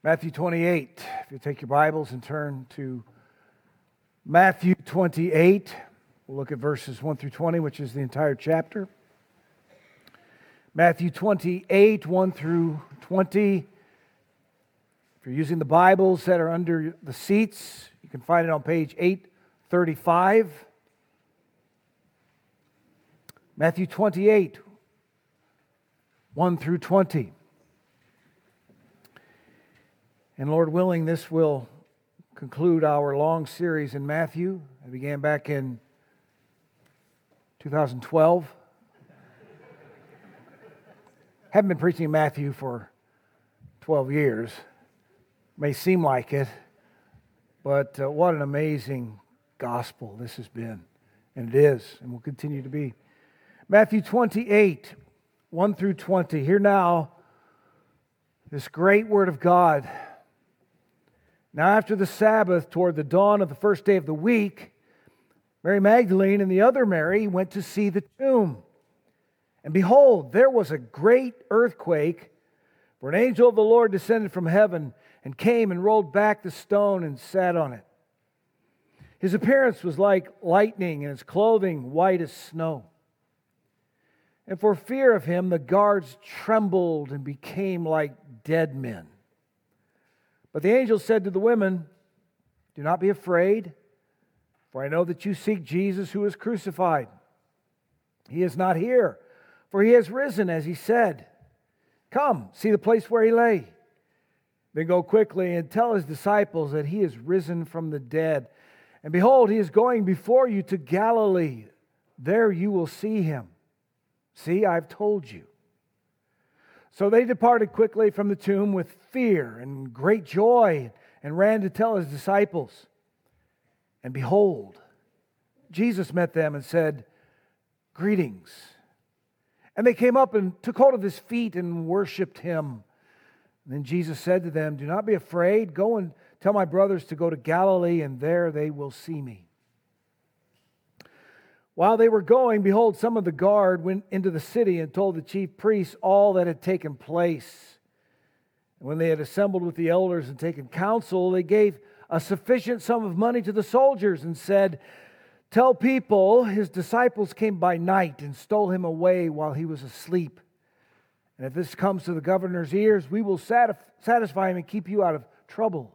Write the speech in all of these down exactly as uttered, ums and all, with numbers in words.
Matthew twenty-eight. If you take your Bibles and turn to Matthew twenty-eight, we'll look at verses one through twenty, which is the entire chapter. Matthew twenty-eight, one through twenty. If you're using the Bibles that are under the seats, you can find it on page eight thirty-five. Matthew twenty-eight, one through twenty. And Lord willing, this will conclude our long series in Matthew. It began back in two thousand twelve. Haven't been preaching Matthew for twelve years. May seem like it, but uh, what an amazing gospel this has been. And it is, and will continue to be. Matthew twenty-eight, one through twenty. Hear now this great word of God. Now after the Sabbath, toward the dawn of the first day of the week, Mary Magdalene and the other Mary went to see the tomb. And behold, there was a great earthquake, for an angel of the Lord descended from heaven and came and rolled back the stone and sat on it. His appearance was like lightning, and his clothing white as snow. And for fear of him, the guards trembled and became like dead men. But the angel said to the women, "Do not be afraid, for I know that you seek Jesus who was crucified. He is not here, for he has risen, as he said. Come, see the place where he lay. Then go quickly and tell his disciples that he is risen from the dead. And behold, he is going before you to Galilee. There you will see him. See, I've told you." So they departed quickly from the tomb with fear and great joy and ran to tell his disciples. And behold, Jesus met them and said, "Greetings." And they came up and took hold of his feet and worshipped him. And then Jesus said to them, "Do not be afraid. Go and tell my brothers to go to Galilee, and there they will see me." While they were going, behold, some of the guard went into the city and told the chief priests all that had taken place. And when they had assembled with the elders and taken counsel, they gave a sufficient sum of money to the soldiers and said, "Tell people his disciples came by night and stole him away while he was asleep. And if this comes to the governor's ears, we will satisfy him and keep you out of trouble."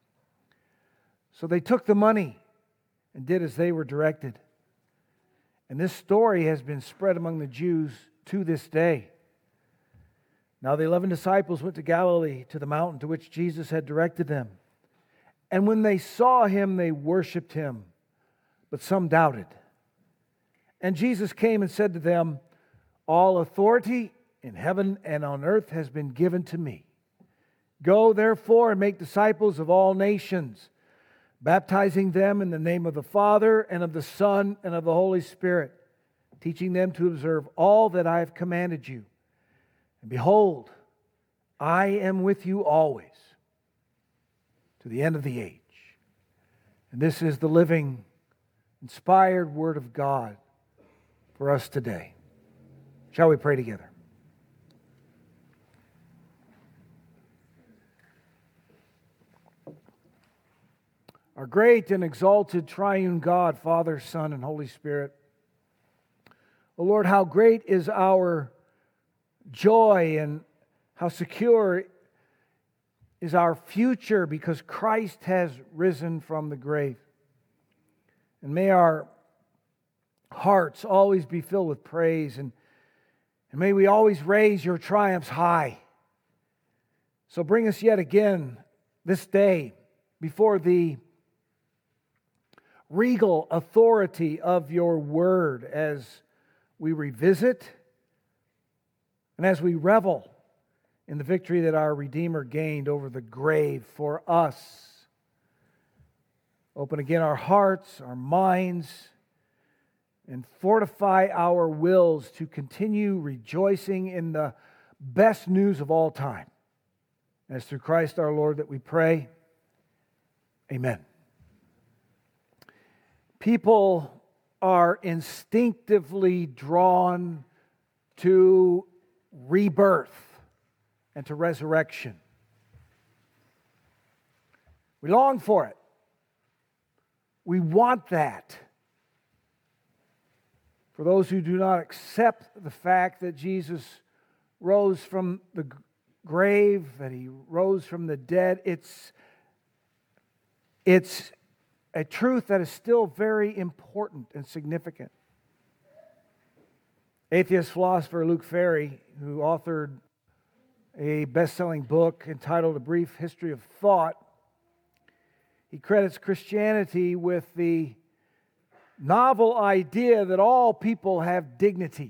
So they took the money and did as they were directed. And this story has been spread among the Jews to this day. Now the eleven disciples went to Galilee, to the mountain to which Jesus had directed them. And when they saw him, they worshipped him, but some doubted. And Jesus came and said to them, "All authority in heaven and on earth has been given to me. Go therefore and make disciples of all nations, baptizing them in the name of the Father and of the Son and of the Holy Spirit, teaching them to observe all that I have commanded you. And behold, I am with you always to the end of the age." And this is the living, inspired Word of God for us today. Shall we pray together? Our great and exalted triune God, Father, Son, and Holy Spirit. O Lord, how great is our joy and how secure is our future because Christ has risen from the grave. And may our hearts always be filled with praise, and, and may we always raise your triumphs high. So bring us yet again this day before the regal authority of your word as we revisit and as we revel in the victory that our Redeemer gained over the grave for us. Open again our hearts, our minds, and fortify our wills to continue rejoicing in the best news of all time. As through Christ our Lord that we pray. Amen. People are instinctively drawn to rebirth and to resurrection. We long for it. We want that. For those who do not accept the fact that Jesus rose from the grave, that he rose from the dead, it's, it's a truth that is still very important and significant. Atheist philosopher Luke Ferry, who authored a best-selling book entitled A Brief History of Thought, he credits Christianity with the novel idea that all people have dignity.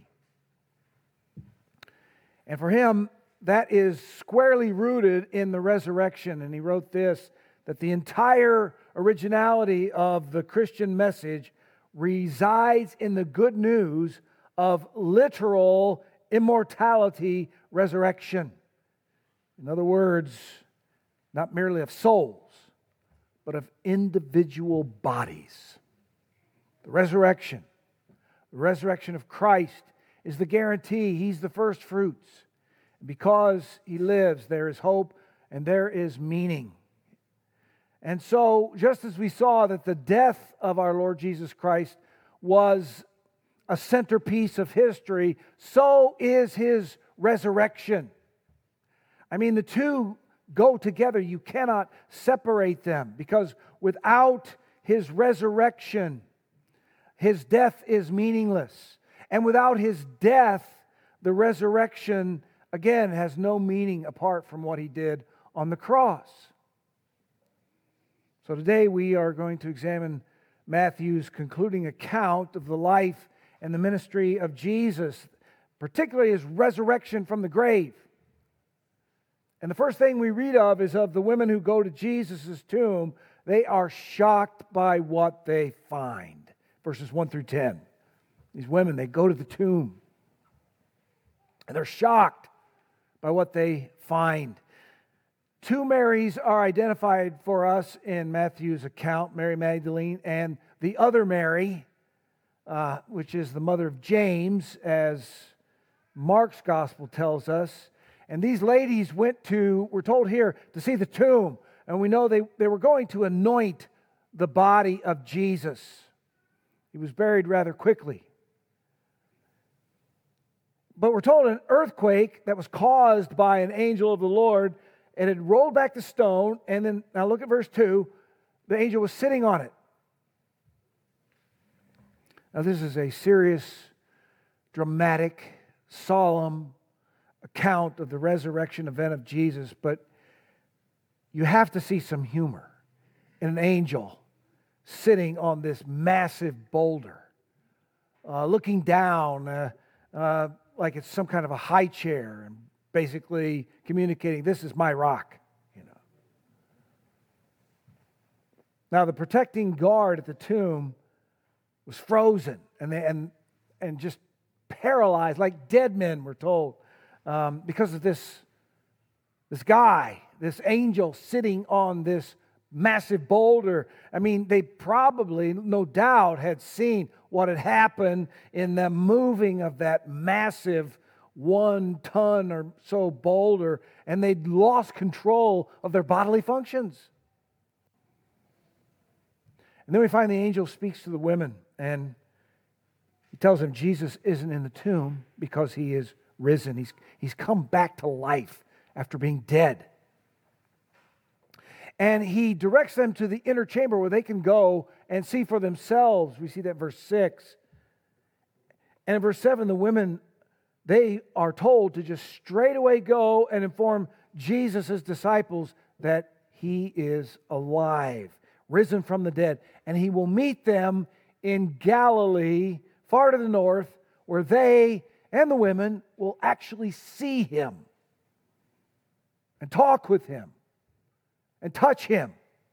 And for him, that is squarely rooted in the resurrection. And he wrote this, that the entire originality of the Christian message resides in the good news of literal immortality, resurrection. In other words, not merely of souls, but of individual bodies. The resurrection, the resurrection of Christ is the guarantee. He's the first fruits. Because He lives, there is hope and there is meaning. And so, just as we saw that the death of our Lord Jesus Christ was a centerpiece of history, so is His resurrection. I mean, the two go together. You cannot separate them, because without His resurrection, His death is meaningless. And without His death, the resurrection, again, has no meaning apart from what He did on the cross. So today we are going to examine Matthew's concluding account of the life and the ministry of Jesus, particularly His resurrection from the grave. And the first thing we read of is of the women who go to Jesus' tomb. They are shocked by what they find. Verses one through ten. These women, they go to the tomb. And they're shocked by what they find. Two Marys are identified for us in Matthew's account, Mary Magdalene and the other Mary, uh, which is the mother of James, as Mark's gospel tells us. And these ladies went to, we're told here, to see the tomb. And we know they, they were going to anoint the body of Jesus. He was buried rather quickly. But we're told an earthquake that was caused by an angel of the Lord, and it rolled back the stone, and then, now look at verse two, the angel was sitting on it. Now this is a serious, dramatic, solemn account of the resurrection event of Jesus, but you have to see some humor in an angel sitting on this massive boulder, uh, looking down uh, uh, like it's some kind of a high chair, and basically communicating, this is my rock. You know. Now the protecting guard at the tomb was frozen and they, and and just paralyzed, like dead men, we're told, um, because of this this guy, this angel sitting on this massive boulder. I mean, they probably, no doubt, had seen what had happened in the moving of that massive one ton or so boulder, and they'd lost control of their bodily functions. And then we find the angel speaks to the women, and he tells them Jesus isn't in the tomb because He is risen. He's, he's come back to life after being dead. And He directs them to the inner chamber where they can go and see for themselves. We see that in verse six. And in verse seven, the women, they are told to just straight away go and inform Jesus' disciples that He is alive, risen from the dead. And He will meet them in Galilee, far to the north, where they and the women will actually see Him and talk with Him and touch Him.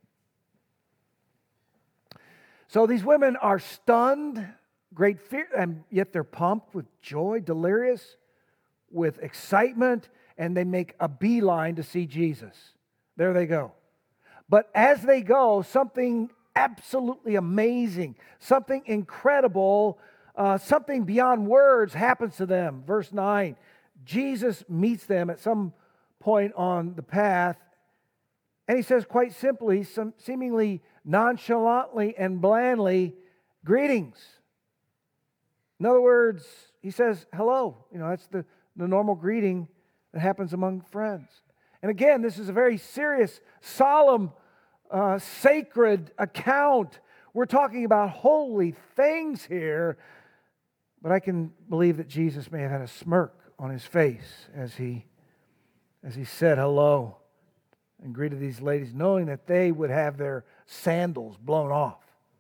So these women are stunned, great fear, and yet they're pumped with joy, delirious with excitement, and they make a beeline to see Jesus. There they go. But as they go, something absolutely amazing, something incredible, uh, something beyond words happens to them. Verse nine, Jesus meets them at some point on the path, And he says quite simply, some seemingly nonchalantly and blandly, greetings. In other words, he says, hello. You know, that's the, the normal greeting that happens among friends. And again, this is a very serious, solemn, uh, sacred account. We're talking about holy things here. But I can believe that Jesus may have had a smirk on his face as he, as he said hello and greeted these ladies, knowing that they would have their sandals blown off.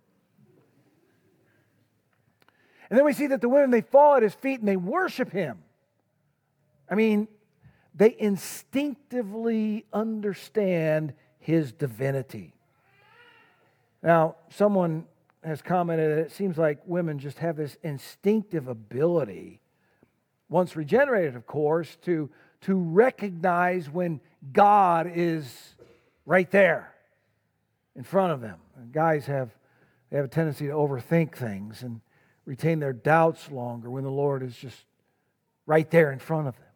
And then we see that the women, they fall at his feet and they worship him. I mean, they instinctively understand his divinity. Now, someone has commented that it seems like women just have this instinctive ability, once regenerated, of course, to, to recognize when God is right there in front of them. And guys have, they have a tendency to overthink things and retain their doubts longer when the Lord is just right there in front of them.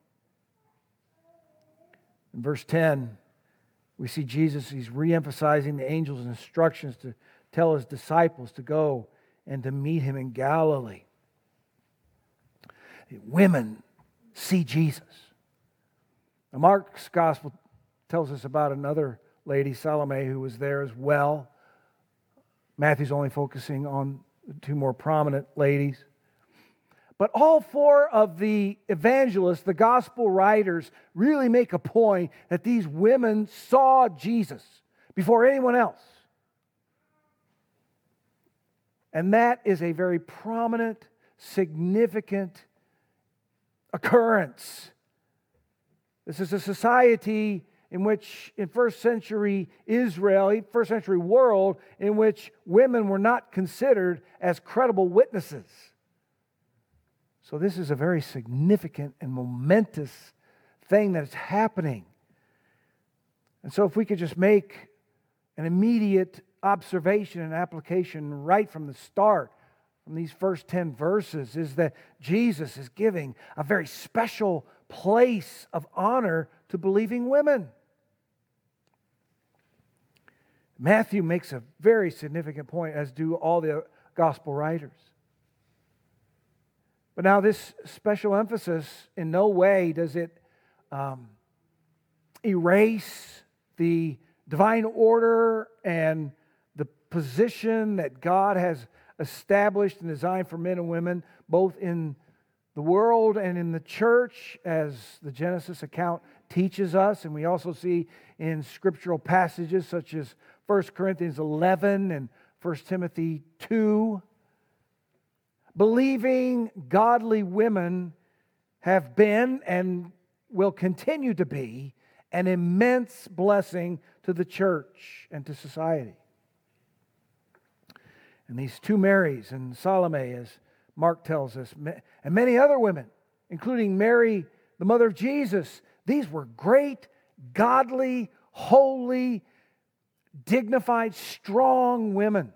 In verse ten, we see Jesus, he's re-emphasizing the angel's instructions to tell his disciples to go and to meet him in Galilee. Women see Jesus. Now, Mark's gospel tells us about another lady, Salome, who was there as well. Matthew's only focusing on the two more prominent ladies. But all four of the evangelists, the gospel writers, really make a point that these women saw Jesus before anyone else. And that is a very prominent, significant occurrence. This is a society in which, in first century Israel, first century world, in which women were not considered as credible witnesses. So this is a very significant and momentous thing that is happening. And so if we could just make an immediate observation and application right from the start, from these first ten verses, is that Jesus is giving a very special place of honor to believing women. Matthew makes a very significant point, as do all the gospel writers. But now this special emphasis, in no way does it um, erase the divine order and the position that God has established and designed for men and women, both in the world and in the church, as the Genesis account teaches us. And we also see in scriptural passages such as First Corinthians eleven and First Timothy two. Believing, godly women have been and will continue to be an immense blessing to the church and to society. And these two Marys and Salome, as Mark tells us, and many other women, including Mary, the mother of Jesus, these were great, godly, holy, dignified, strong women.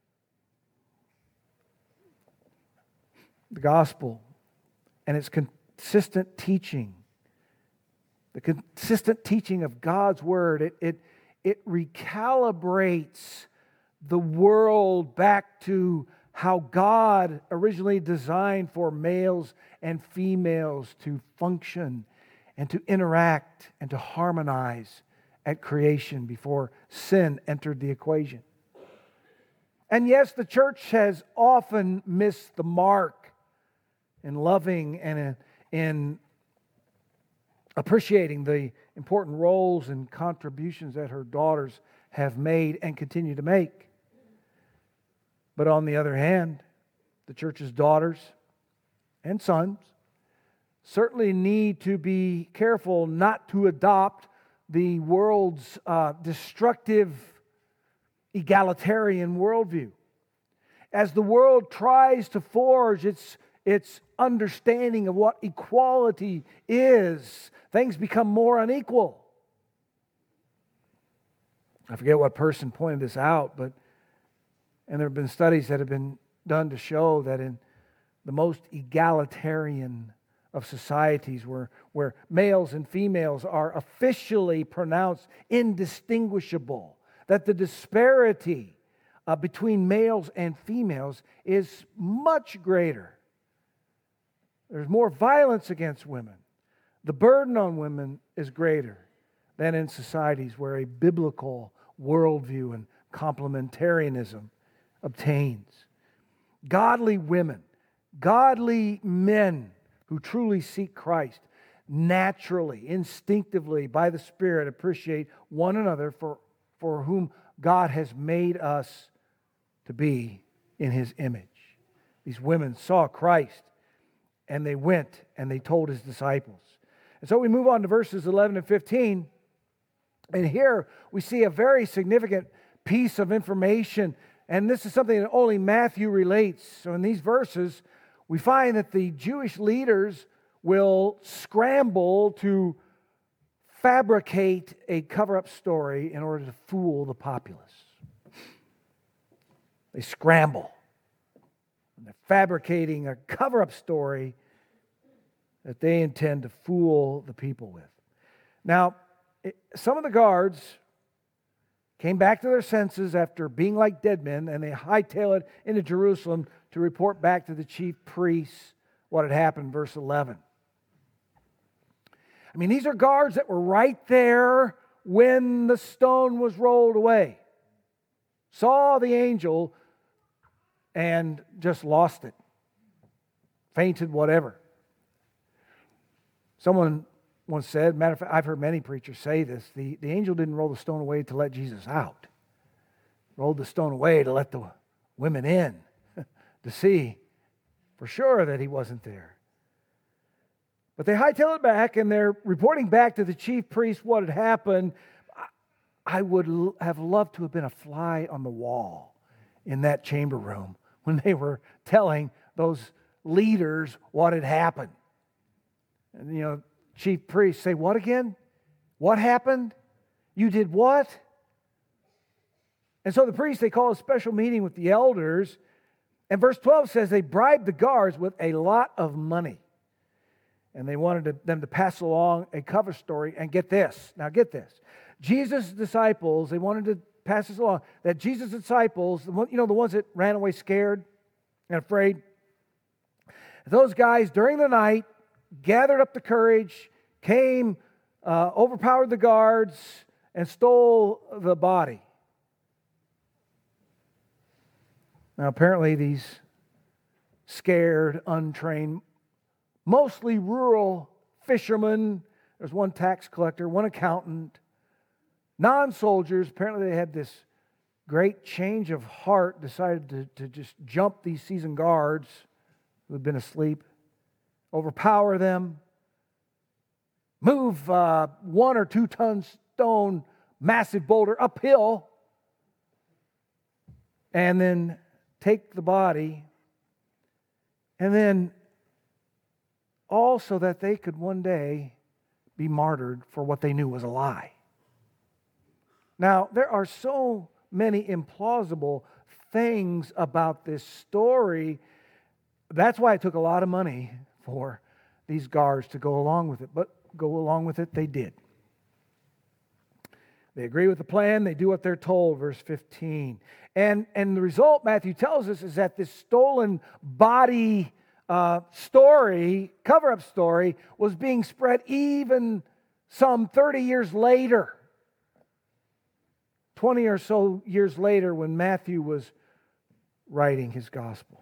The gospel and its consistent teaching, the consistent teaching of God's word, it, it, it recalibrates the world back to how God originally designed for males and females to function and to interact and to harmonize at creation before sin entered the equation. And yes, the church has often missed the mark in loving and in, in appreciating the important roles and contributions that her daughters have made and continue to make. But on the other hand, the church's daughters and sons certainly need to be careful not to adopt the world's uh, destructive egalitarian worldview. As the world tries to forge its its understanding of what equality is, things become more unequal. I forget what person pointed this out, but and there have been studies that have been done to show that in the most egalitarian of societies where, where males and females are officially pronounced indistinguishable, that the disparity uh, between males and females is much greater. There's more violence against women. The burden on women is greater than in societies where a biblical worldview and complementarianism obtains. Godly women, godly men who truly seek Christ naturally, instinctively, by the Spirit, appreciate one another for, for whom God has made us to be in His image. These women saw Christ, and they went and they told His disciples. And so we move on to verses eleven and fifteen, and here we see a very significant piece of information, and this is something that only Matthew relates. So in these verses, we find that the Jewish leaders will scramble to fabricate a cover-up story in order to fool the populace. They scramble. And they're fabricating a cover-up story that they intend to fool the people with. Now, it, some of the guards came back to their senses after being like dead men, and they hightailed it into Jerusalem to report back to the chief priests what had happened, verse eleven. I mean, these are guards that were right there when the stone was rolled away. Saw the angel and just lost it. Fainted, whatever. Someone once said, matter of fact, I've heard many preachers say this, the, the angel didn't roll the stone away to let Jesus out. Rolled the stone away to let the women in to see for sure that he wasn't there. But they hightail it back, and they're reporting back to the chief priest what had happened. I would have loved to have been a fly on the wall in that chamber room when they were telling those leaders what had happened. And, you know, chief priests say, what again? What happened? You did what? And so the priests, they call a special meeting with the elders. And verse twelve says they bribed the guards with a lot of money. And they wanted to, them to pass along a cover story. And get this. Now get this. Jesus' disciples, they wanted to pass this along. That Jesus' disciples, you know, the ones that ran away scared and afraid. Those guys, during the night, gathered up the courage, came, uh, overpowered the guards, and stole the body. Now, apparently, these scared, untrained, mostly rural fishermen, there's one tax collector, one accountant, non-soldiers, apparently they had this great change of heart, decided to, to just jump these seasoned guards who had been asleep, overpower them, move uh, one or two ton stone, massive boulder uphill, and then take the body, and then all so that they could one day be martyred for what they knew was a lie. Now, there are so many implausible things about this story. That's why it took a lot of money for these guards to go along with it. But go along with it, they did. They agree with the plan. They do what they're told, verse fifteen. And, and the result, Matthew tells us, is that this stolen body uh, story, cover-up story, was being spread even some thirty years later. twenty or so years later when Matthew was writing his gospel.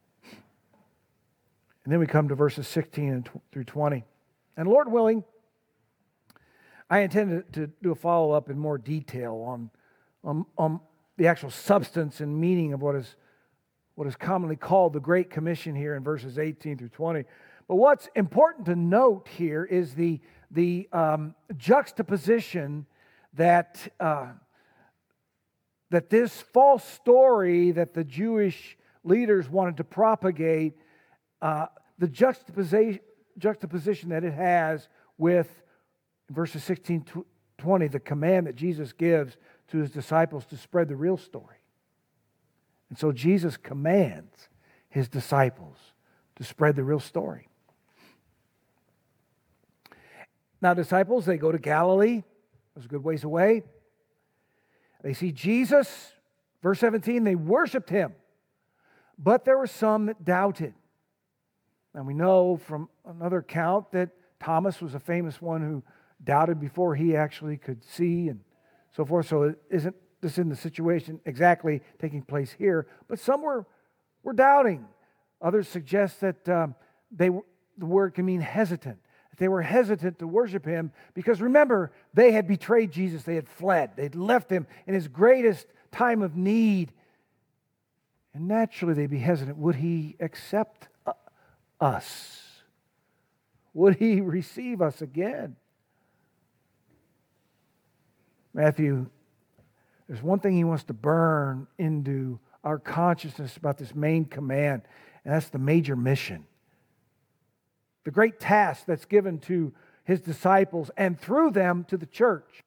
And then we come to verses sixteen through twenty. And Lord willing, I intend to, to do a follow-up in more detail on, on, on the actual substance and meaning of what is, what is commonly called the Great Commission here in verses eighteen through twenty. But what's important to note here is the, the um, juxtaposition that, uh, that this false story that the Jewish leaders wanted to propagate, uh, the juxtaposition, juxtaposition that it has with verses sixteen to twenty, the command that Jesus gives to his disciples to spread the real story. And so Jesus commands his disciples to spread the real story. Now, disciples, they go to Galilee. It was a good ways away. They see Jesus. Verse seventeen, they worshiped him. But there were some that doubted. And we know from another account that Thomas was a famous one who doubted before he actually could see and so forth. So it isn't this in the situation exactly taking place here. But some were, were doubting. Others suggest that um, they the word can mean hesitant. They were hesitant to worship him because, remember, they had betrayed Jesus. They had fled. They'd left him in his greatest time of need. And naturally, they'd be hesitant. Would he accept us? Would he receive us again? Matthew, there's one thing he wants to burn into our consciousness about this main command, and that's the major mission. The great task that's given to his disciples and through them to the church.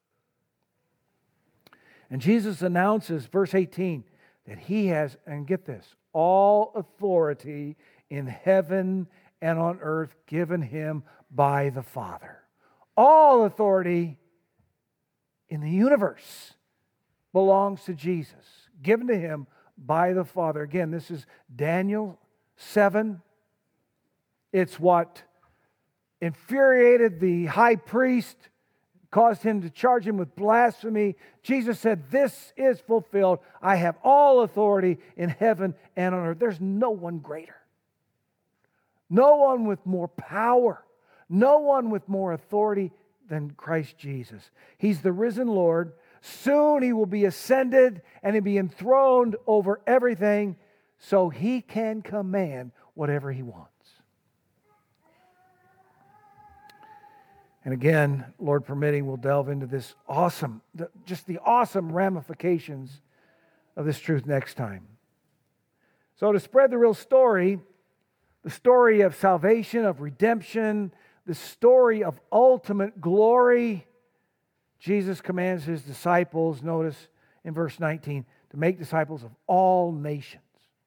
And Jesus announces, verse eighteen, that he has, and get this, all authority in heaven and on earth given him by the Father. All authority in the universe belongs to Jesus, given to him by the Father. Again, this is Daniel seven. It's what infuriated the high priest, caused him to charge him with blasphemy. Jesus said, this is fulfilled. I have all authority in heaven and on earth. There's no one greater. No one with more power. No one with more authority than Christ Jesus. He's the risen Lord. Soon he will be ascended and he'll be enthroned over everything so he can command whatever he wants. And again, Lord permitting, we'll delve into this awesome, just the awesome ramifications of this truth next time. So to spread the real story, the story of salvation, of redemption, the story of ultimate glory, Jesus commands his disciples, notice in verse nineteen, to make disciples of all nations.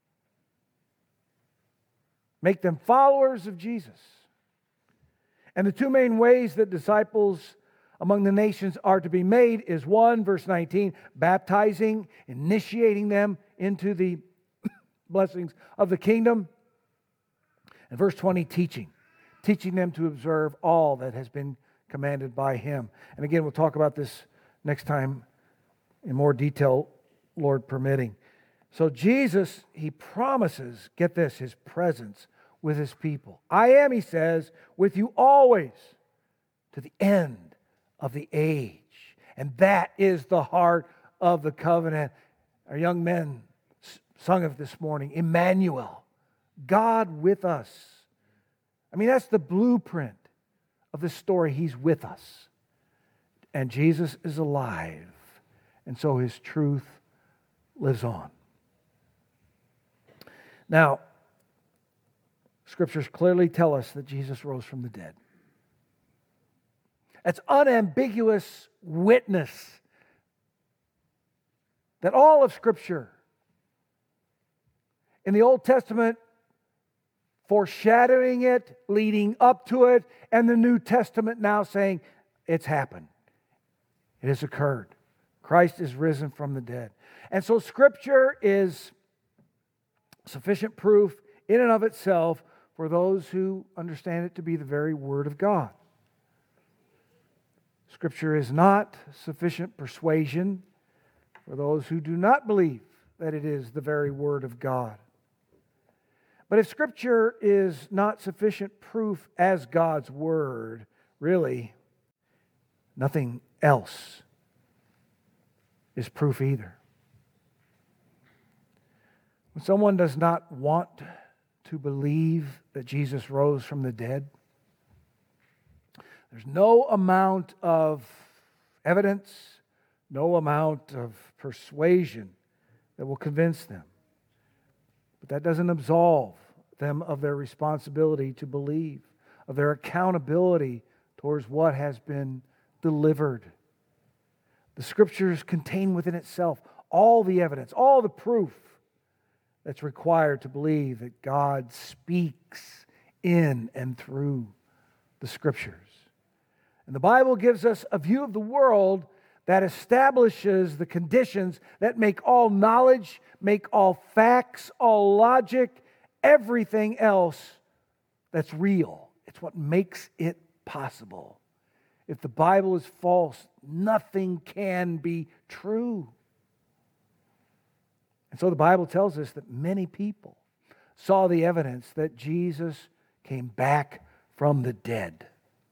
Make them followers of Jesus. And the two main ways that disciples among the nations are to be made is one, verse nineteen, baptizing, initiating them into the blessings of the kingdom. And verse twenty, teaching. Teaching them to observe all that has been commanded by him. And again, we'll talk about this next time in more detail, Lord permitting. So Jesus, he promises, get this, his presence with his people. I am, he says, with you always to the end of the age. And that is the heart of the covenant. Our young men sung of this morning, Emmanuel, God with us. I mean, that's the blueprint of this story. He's with us. And Jesus is alive. And so his truth lives on. Now, Scriptures clearly tell us that Jesus rose from the dead. That's unambiguous witness that all of Scripture in the Old Testament foreshadowing it, leading up to it, and the New Testament now saying it's happened. It has occurred. Christ is risen from the dead. And so Scripture is sufficient proof in and of itself for those who understand it to be the very Word of God. Scripture is not sufficient persuasion for those who do not believe that it is the very Word of God. But if Scripture is not sufficient proof as God's Word, really, nothing else is proof either. When someone does not want to believe that Jesus rose from the dead, there's no amount of evidence, no amount of persuasion that will convince them. But that doesn't absolve them of their responsibility to believe, of their accountability towards what has been delivered. The Scriptures contain within itself all the evidence, all the proof that's required to believe that God speaks in and through the Scriptures. And the Bible gives us a view of the world that establishes the conditions that make all knowledge, make all facts, all logic, everything else that's real. It's what makes it possible. If the Bible is false, nothing can be true. And so the Bible tells us that many people saw the evidence that Jesus came back from the dead.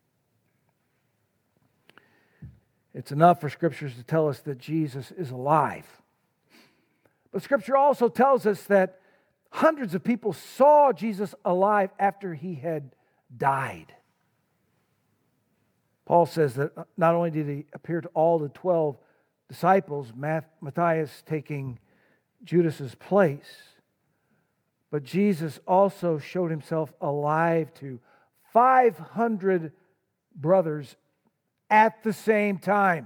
It's enough for Scriptures to tell us that Jesus is alive. But Scripture also tells us that hundreds of people saw Jesus alive after he had died. Paul says that not only did he appear to all the twelve disciples, Matthias taking Judas's place, but Jesus also showed himself alive to five hundred brothers at the same time.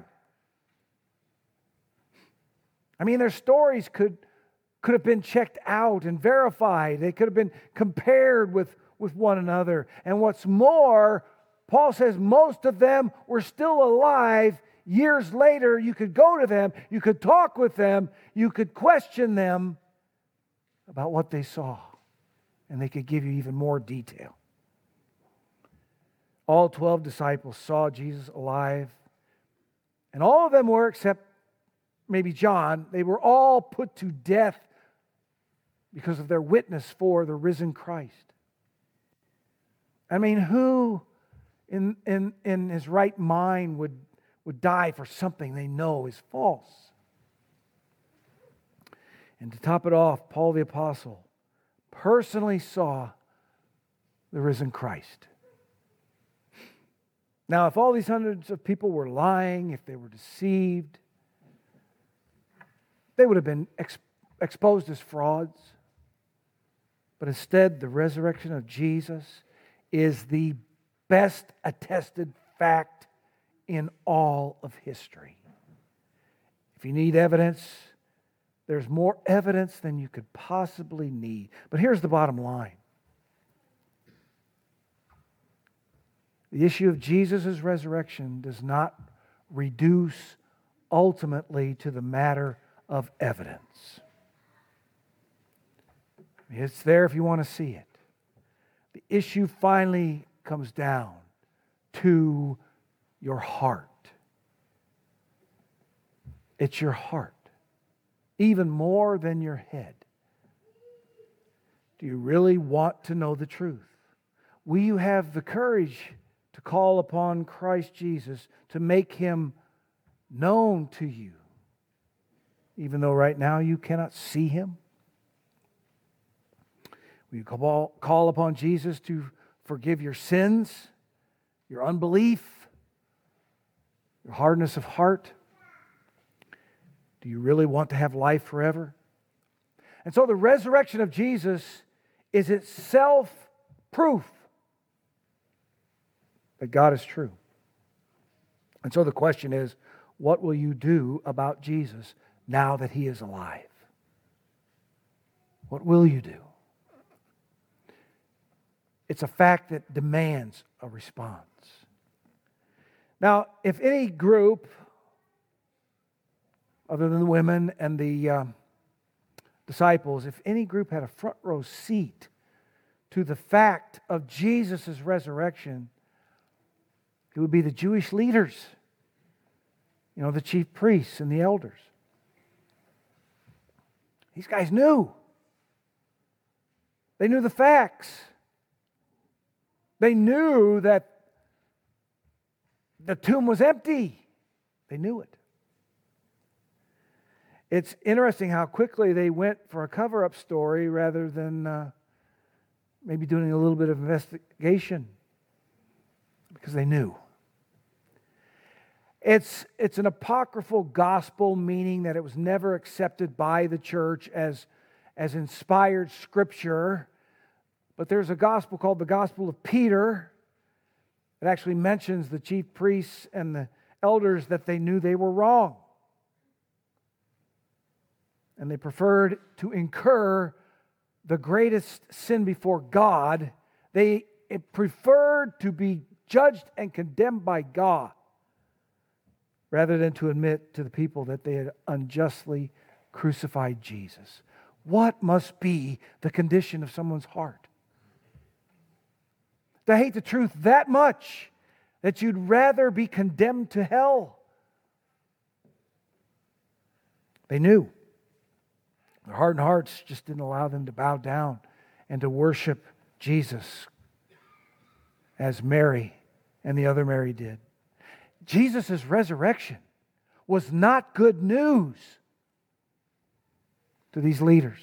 I mean, their stories could, could have been checked out and verified. They could have been compared with, with one another. And what's more, Paul says most of them were still alive years later. You could go to them, you could talk with them, you could question them about what they saw, and they could give you even more detail. All twelve disciples saw Jesus alive, and all of them were, except maybe John, they were all put to death because of their witness for the risen Christ. I mean, who in, in, in his right mind would, would die for something they know is false? And to top it off, Paul the Apostle personally saw the risen Christ. Now, if all these hundreds of people were lying, if they were deceived, they would have been ex- exposed as frauds. But instead, the resurrection of Jesus is the best attested fact in all of history. If you need evidence, there's more evidence than you could possibly need. But here's the bottom line. The issue of Jesus' resurrection does not reduce ultimately to the matter of evidence. It's there if you want to see it. The issue finally comes down to your heart. It's your heart, even more than your head. Do you really want to know the truth? Will you have the courage to call upon Christ Jesus to make Him known to you, even though right now you cannot see Him? Will you call, call upon Jesus to forgive your sins, your unbelief, your hardness of heart? Do you really want to have life forever? And so the resurrection of Jesus is itself proof that God is true. And so the question is, what will you do about Jesus now that He is alive? What will you do? It's a fact that demands a response. Now, if any group, other than the women and the uh, disciples, if any group had a front row seat to the fact of Jesus' resurrection, it would be the Jewish leaders, you know, the chief priests and the elders. These guys knew. They knew the facts. They knew that the tomb was empty. They knew it. It's interesting how quickly they went for a cover-up story rather than uh, maybe doing a little bit of investigation, because they knew. It's, it's an apocryphal gospel, meaning that it was never accepted by the church as, as inspired scripture. But there's a gospel called the Gospel of Peter. It actually mentions the chief priests and the elders that they knew they were wrong. And they preferred to incur the greatest sin before God. They preferred to be judged and condemned by God, rather than to admit to the people that they had unjustly crucified Jesus. What must be the condition of someone's heart? To hate the truth that much that you'd rather be condemned to hell. They knew. Their hardened hearts just didn't allow them to bow down and to worship Jesus as Mary and the other Mary did. Jesus' resurrection was not good news to these leaders.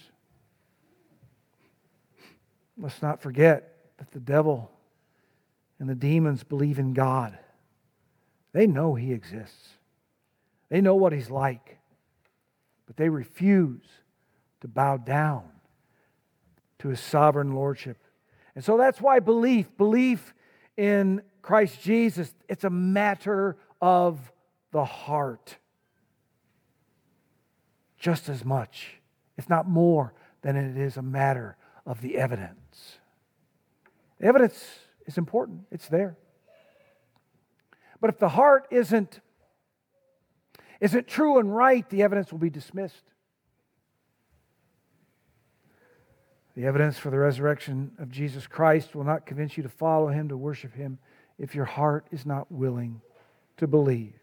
Let's not forget that the devil and the demons believe in God. They know He exists. They know what He's like. But they refuse to bow down to His sovereign lordship. And so that's why belief, belief in Christ Jesus, it's a matter of the heart. Just as much, if not more, than it is a matter of the evidence. The evidence is important. It's there. But if the heart isn't, isn't true and right, the evidence will be dismissed. The evidence for the resurrection of Jesus Christ will not convince you to follow Him, to worship Him, if your heart is not willing to believe.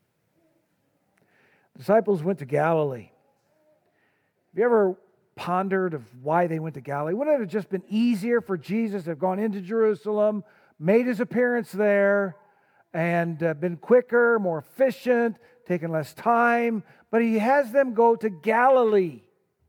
The disciples went to Galilee. Have you ever pondered of why they went to Galilee? Wouldn't it have just been easier for Jesus to have gone into Jerusalem, made His appearance there, and uh, been quicker, more efficient, taken less time? But He has them go to Galilee.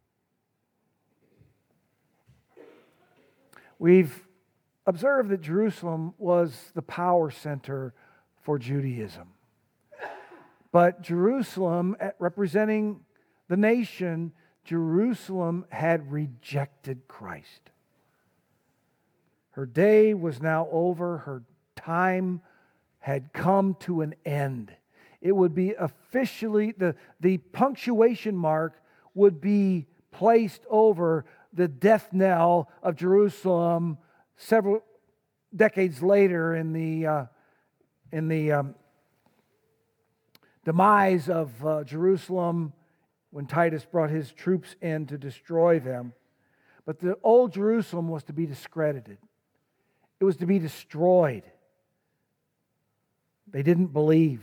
We've observed that Jerusalem was the power center for Judaism. But Jerusalem, representing the nation, Jerusalem had rejected Christ. Her day was now over. Her time had come to an end. It would be officially, the, the punctuation mark would be placed over the death knell of Jerusalem several decades later in the uh, in the um, demise of uh, Jerusalem when Titus brought his troops in to destroy them. But the old Jerusalem was to be discredited. It was to be destroyed. They didn't believe.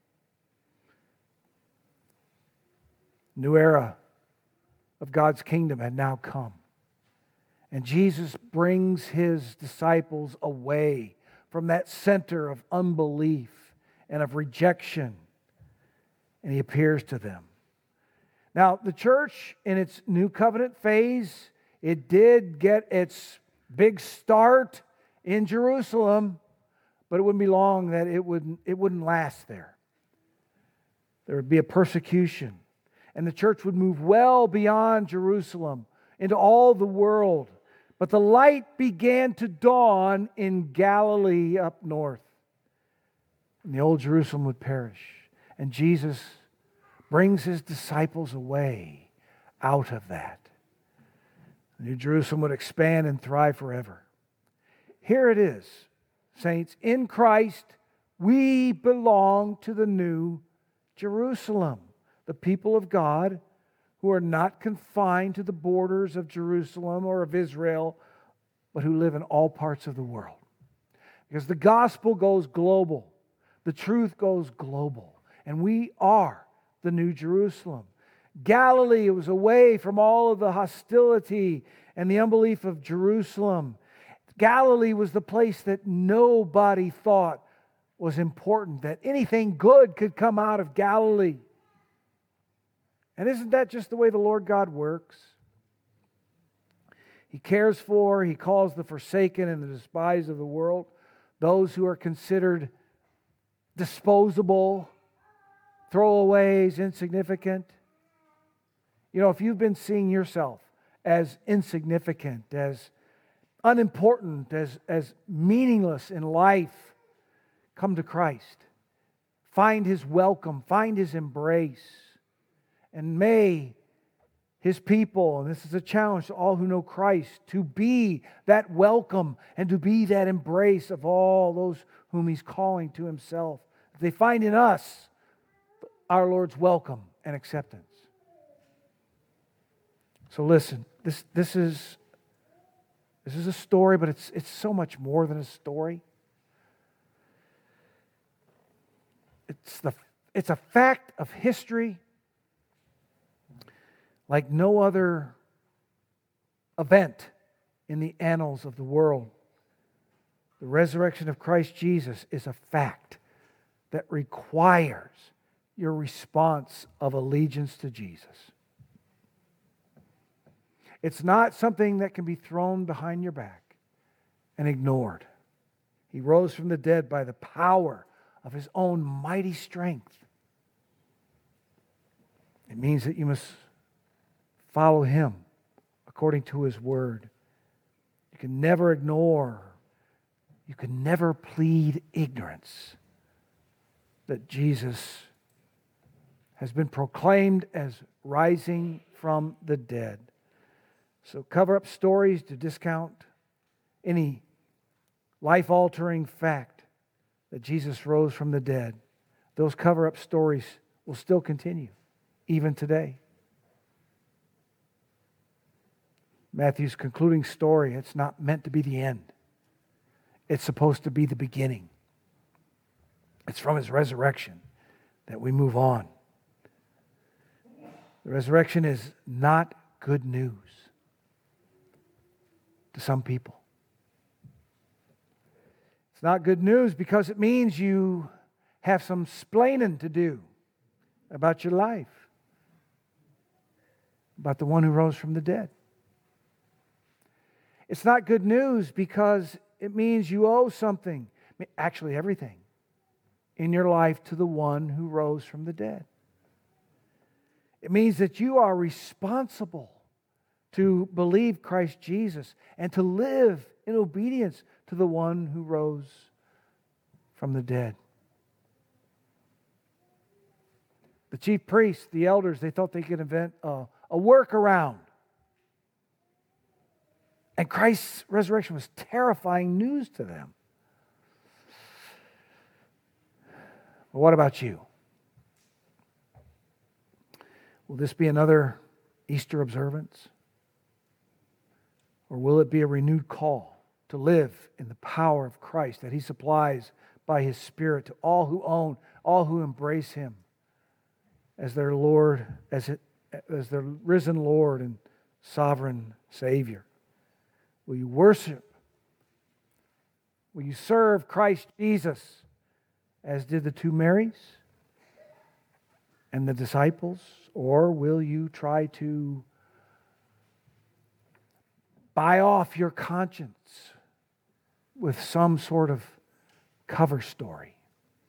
New era of God's kingdom had now come. And Jesus brings His disciples away from that center of unbelief and of rejection. And He appears to them. Now, the church in its new covenant phase, it did get its big start in Jerusalem, but it wouldn't be long that it wouldn't, it wouldn't last there. There would be a persecution. And the church would move well beyond Jerusalem into all the world. But the light began to dawn in Galilee up north. And the old Jerusalem would perish. And Jesus brings His disciples away out of that. The New Jerusalem would expand and thrive forever. Here it is, saints. In Christ, we belong to the New Jerusalem. The people of God who are not confined to the borders of Jerusalem or of Israel, but who live in all parts of the world. Because the gospel goes global. The truth goes global. And we are the New Jerusalem. Galilee was away from all of the hostility and the unbelief of Jerusalem. Galilee was the place that nobody thought was important, that anything good could come out of Galilee. And isn't that just the way the Lord God works? He cares for, He calls the forsaken and the despised of the world, those who are considered disposable, throwaways, insignificant. You know, if you've been seeing yourself as insignificant, as unimportant, as, as meaningless in life, come to Christ. Find His welcome, find His embrace. And may His people, and this is a challenge to all who know Christ, to be that welcome and to be that embrace of all those whom He's calling to Himself. They find in us our Lord's welcome and acceptance. So listen, this, this is this is a story, but it's it's so much more than a story. It's the it's a fact of history like no other event in the annals of the world. The resurrection of Christ Jesus is a fact that requires your response of allegiance to Jesus. It's not something that can be thrown behind your back and ignored. He rose from the dead by the power of His own mighty strength. It means that you must follow Him according to His word. You can never ignore, you can never plead ignorance that Jesus has been proclaimed as rising from the dead. So cover up stories to discount any life-altering fact that Jesus rose from the dead. Those cover-up stories will still continue, even today. Matthew's concluding story, it's not meant to be the end. It's supposed to be the beginning. It's from His resurrection that we move on. The resurrection is not good news to some people. It's not good news because it means you have some splaining to do about your life, about the one who rose from the dead. It's not good news because it means you owe something, actually everything, in your life to the one who rose from the dead. It means that you are responsible to believe Christ Jesus and to live in obedience to the one who rose from the dead. The chief priests, the elders, they thought they could invent a, a workaround. And Christ's resurrection was terrifying news to them. But what about you? Will this be another Easter observance? Or will it be a renewed call to live in the power of Christ that He supplies by His Spirit to all who own, all who embrace Him as their Lord, as, it, as their risen Lord and sovereign Savior? Will you worship? Will you serve Christ Jesus as did the two Marys and the disciples? Or will you try to buy off your conscience with some sort of cover story?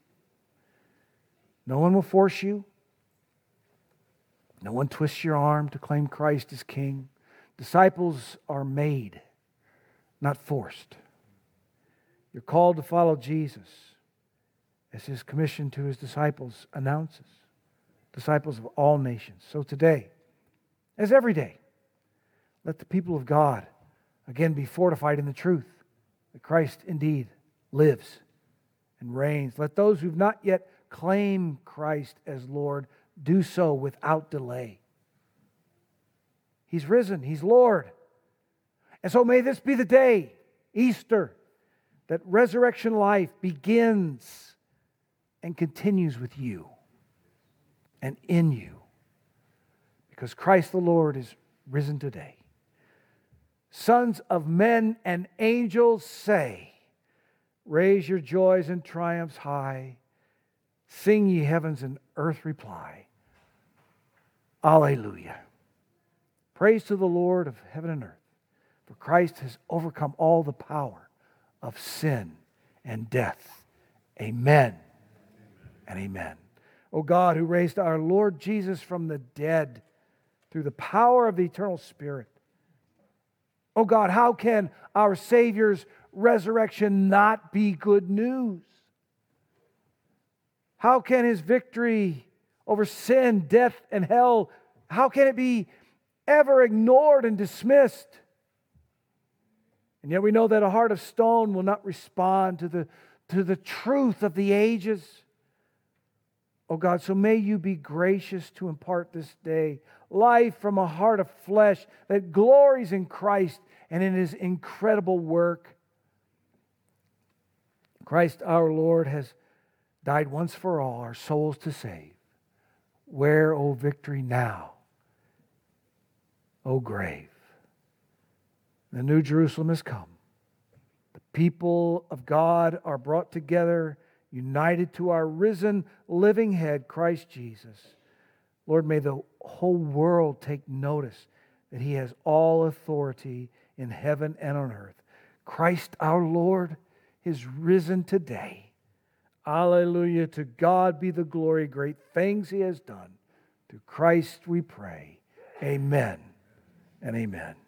No one will force you. No one twists your arm to claim Christ as King. Disciples are made, not forced. You're called to follow Jesus as His commission to His disciples announces. Disciples of all nations. So today, as every day, let the people of God again be fortified in the truth that Christ indeed lives and reigns. Let those who've not yet claimed Christ as Lord do so without delay. He's risen. He's Lord. And so may this be the day, Easter, that resurrection life begins and continues with you and in you. Because Christ the Lord is risen today. Sons of men and angels say, raise your joys and triumphs high. Sing ye heavens and earth reply. Alleluia. Praise to the Lord of heaven and earth. For Christ has overcome all the power of sin and death. Amen and amen. O God, who raised our Lord Jesus from the dead through the power of the eternal Spirit. O God, how can our Savior's resurrection not be good news? How can His victory over sin, death, and hell, how can it be ever ignored and dismissed? And yet we know that a heart of stone will not respond to the to the truth of the ages. Oh God, so may you be gracious to impart this day life from a heart of flesh that glories in Christ and in His incredible work. Christ our Lord has died once for all, our souls to save. Where, O victory, now? O grave? The New Jerusalem has come. The people of God are brought together, united to our risen, living head, Christ Jesus. Lord, may the whole world take notice that He has all authority in heaven and on earth. Christ our Lord is risen today. Alleluia. To God be the glory, great things He has done. Through Christ we pray. Amen and amen.